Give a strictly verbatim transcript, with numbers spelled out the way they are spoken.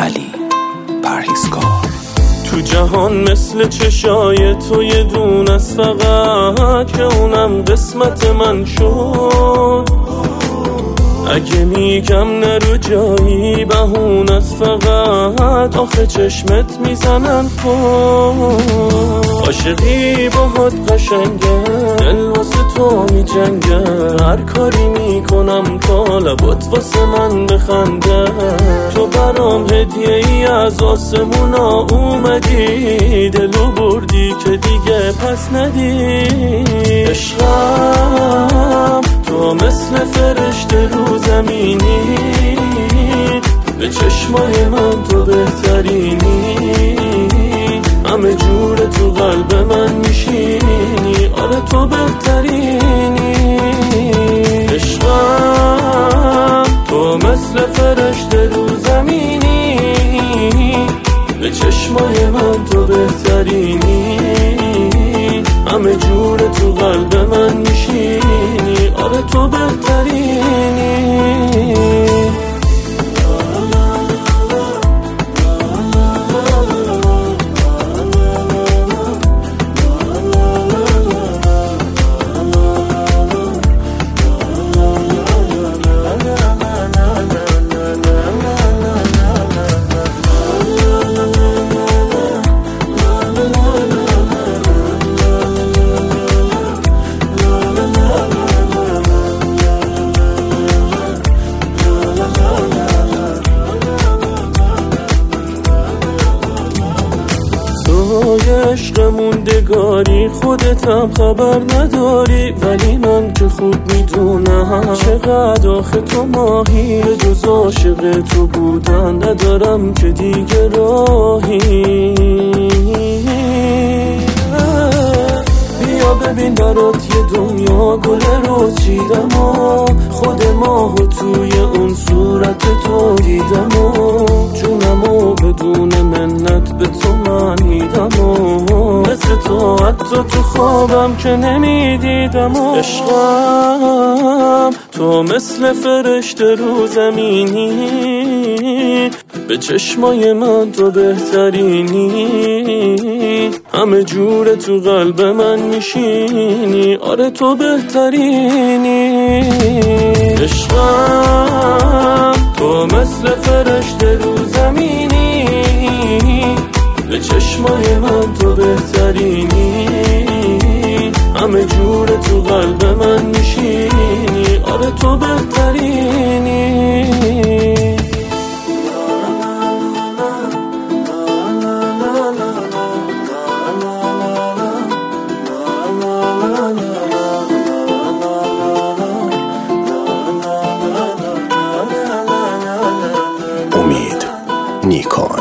علی پرهیزکار. تو جهان مثل چشای تو یه دون است فقط، که اونم قسمت من شد. اگه میگم نرو جایی بهون است فقط، آخه چشمت میزنن فوت. عاشقی باهات قشنگه، دل واسه تو میجنگه، هر کاری میکنم تا لبات واسه من بخنده. تو برام هدیه ای از آسمونا اومدی، دلو بردی که دیگه پس ندی. عشقم تو مثل فرشته رو زمینی، به چشمای من تو بهترینی، همه جور تو قلب من میشینی، آره تو بهترینی. عشقم تو مثل فرشته رو زمینی، به چشمای من تو بهترینی، همه جور تو قلب من میشینی، آره تو بهترینی. عشق موندگاری خودتم خبر نداری، ولی من که خوب میدونم چقدر آخه تو ماهی. به جز عاشق تو بودن ندارم که دیگه راهی. بیا ببین برات یه دنیا گل رو چیدم و خود ماهو توی اون صورت تو دیدم و جونمو بدون منت به تو من میدم و مثل تو حتی تو خوابم که نمیدیدم. و عشقم تو مثل فرشته رو زمینی، به چشمای من تو بهترینی، همه جور تو قلب من میشینی، آره تو بهترینی. عشقم تو مثل فرشته رو زمینی، به چشمای من تو بهترینی، همه جور تو قلب من میشینی، آره تو بهترینی. امید نیکا.